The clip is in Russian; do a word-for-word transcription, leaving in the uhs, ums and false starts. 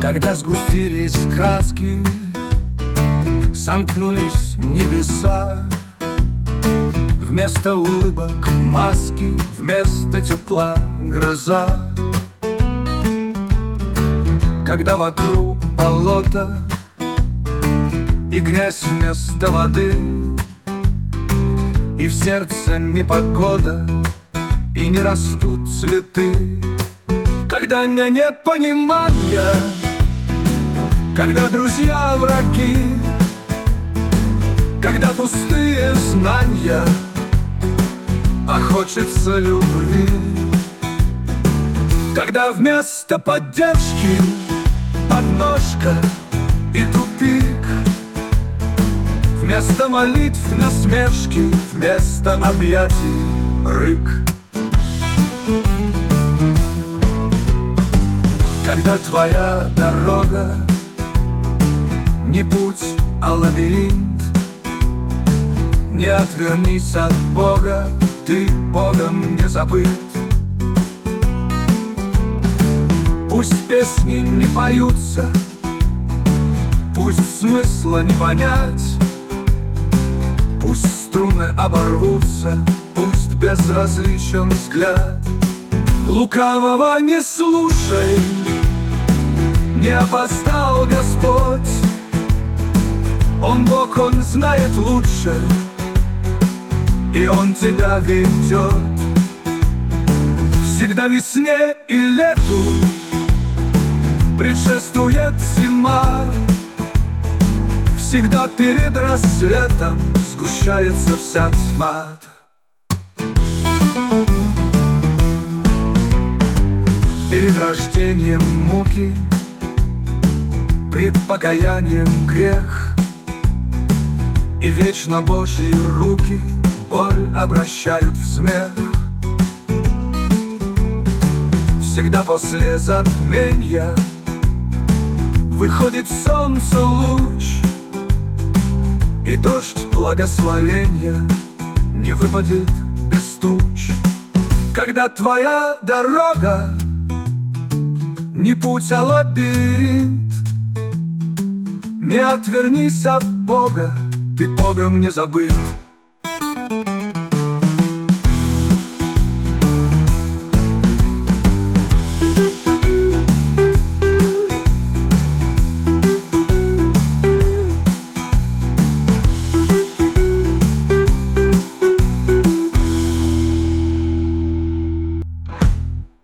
Когда сгустились краски, сомкнулись небеса, вместо улыбок маски, вместо тепла гроза. Когда вокруг болото и грязь вместо воды, и в сердце непогода, и не растут цветы. Когда нет понимания, когда друзья враги, когда пустые знания, а хочется любви. Когда вместо поддержки подножка и тупик, вместо молитв насмешки, вместо объятий рык. Когда твоя дорога не путь, а лабиринт, не отвернись от Бога, ты Богом не забыт. Пусть песни не поются, пусть смысла не понять, пусть струны оборвутся, пусть безразличен взгляд. Лукавого не слушай, не опоздал Господь. Он Бог, Он знает лучше, и Он тебя ведет. Всегда весне и лету предшествует зима, всегда перед рассветом сгущается вся тьма. Перед рождением муки, пред покаянием грех, и вечно Божьи руки боль обращают в смех. Всегда после затмения выходит солнце луч, и дождь благословения не выпадет без туч. Когда твоя дорога не путь, а лабиринт, не отвернись от Бога, ты Богом не забыт.